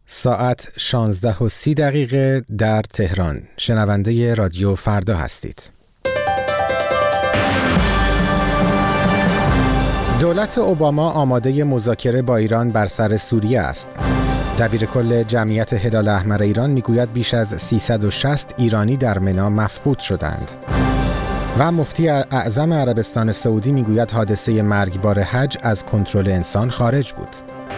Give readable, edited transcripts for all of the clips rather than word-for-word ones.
ساعت 16:30 در تهران. شنونده رادیو فردا هستید. دولت اوباما آماده مذاکره با ایران بر سر سوریه است. دبیرکل جمعیت هلال احمر ایران میگوید بیش از 360 ایرانی در منا مفقود شدند. و مفتی اعظم عربستان سعودی میگوید حادثه مرگبار حج از کنترل انسان خارج بود.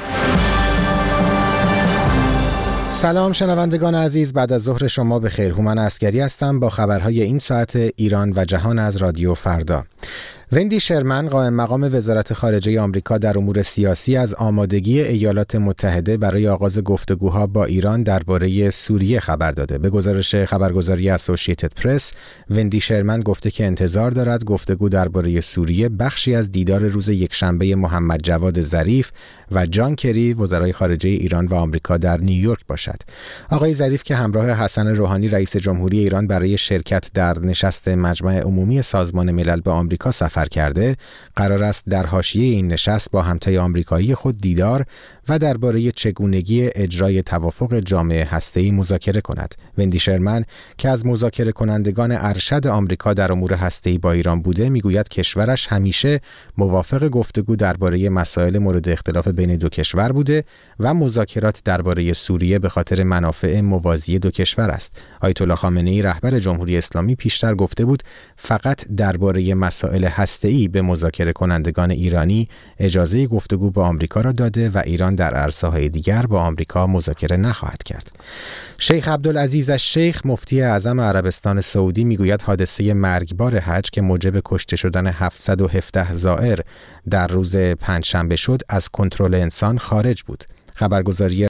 سلام شنوندگان عزیز، بعد از ظهر شما بخیر. هومن عسگری هستم با خبرهای این ساعت ایران و جهان از رادیو فردا. وندی شرمن، قائم مقام وزارت خارجه آمریکا در امور سیاسی، از آمادگی ایالات متحده برای آغاز گفتگوها با ایران درباره سوریه خبر داده. به گزارش خبرگزاری اسوسییتد پرس، وندی شرمن گفته که انتظار دارد گفتگو درباره سوریه بخشی از دیدار روز یکشنبه محمد جواد ظریف و جان کری، وزرای خارجه ایران و آمریکا، در نیویورک باشد. آقای ظریف که همراه حسن روحانی رئیس جمهوری ایران برای شرکت در نشست مجمع عمومی سازمان ملل به آمریکا سفر کرده، قرار است در حاشیه این نشست با همتای آمریکایی خود دیدار و درباره چگونگی اجرای توافق جامع هسته‌ای مذاکره کند. وندی شرمن که از مذاکره کنندگان ارشد آمریکا در امور هسته‌ای با ایران بوده، میگوید کشورش همیشه موافق گفتگو درباره مسائل مورد اختلاف بین دو کشور بوده و مذاکرات درباره سوریه به خاطر منافع موازی دو کشور است. آیت الله خامنه‌ای رهبر جمهوری اسلامی پیشتر گفته بود فقط درباره مسائل هسته‌ای به مذاکره کنندگان ایرانی اجازه گفتگو با آمریکا را داده و ایران در عرصه‌های دیگر با آمریکا مذاکره نخواهد کرد. شیخ عبدالعزیز الشیخ، مفتی اعظم عربستان سعودی، میگوید حادثه مرگبار حج که موجب کشته شدن 717 زائر در روز پنجشنبه شد از کنترل انسان خارج بود. خبرگزاری